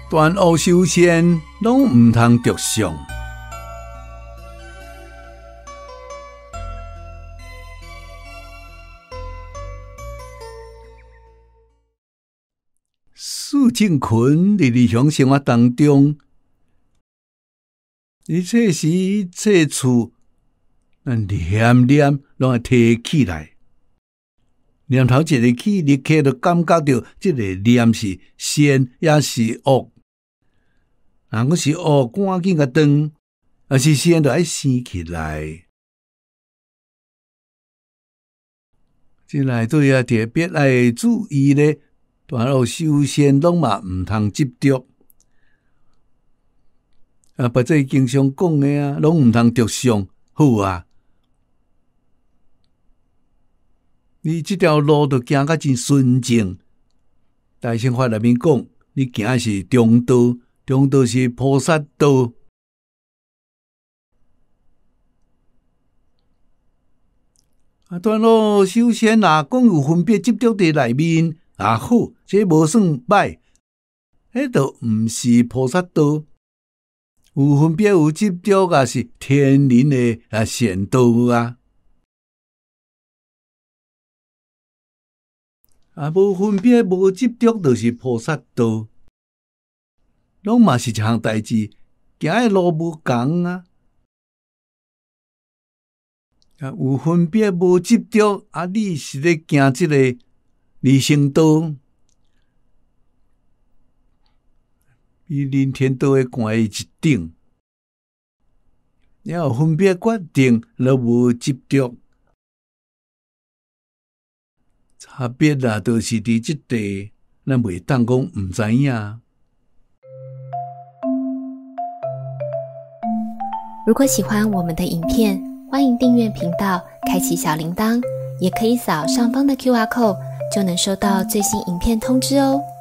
断恶修善，拢毋通着相。苏正群伫日常生活当中，一切时一切处，咱念念拢会提起来。念头一个起，立刻就感觉到这个念是善也是恶。若果是恶，赶紧甲断；若是善，就爱生起来。这内底也特别爱注意咧。断恶修善，拢嘛毋通执着。别这经常讲的啊，拢毋通着相。好啊，你这条路就行甲真纯正。大乘法内面讲，你行的是中道，中道是菩萨道。断恶修善啊，讲有分别执着伫内面。好，这无算歹，迄就毋是菩萨道。有分别有执着，也是天然的善道啊。无分别无执着，就是菩萨道。拢嘛是一项代志，行的路无共啊。有分别无执着，你是咧行这个离生道，比人天道的悬一等。要有分别决定，就无执着。差别啦，就是伫即地，咱袂当讲毋知影。 如果喜欢我们的影片，欢迎订阅频道，开启小铃铛，也可以扫上方的 QR code。就能收到最新影片通知哦。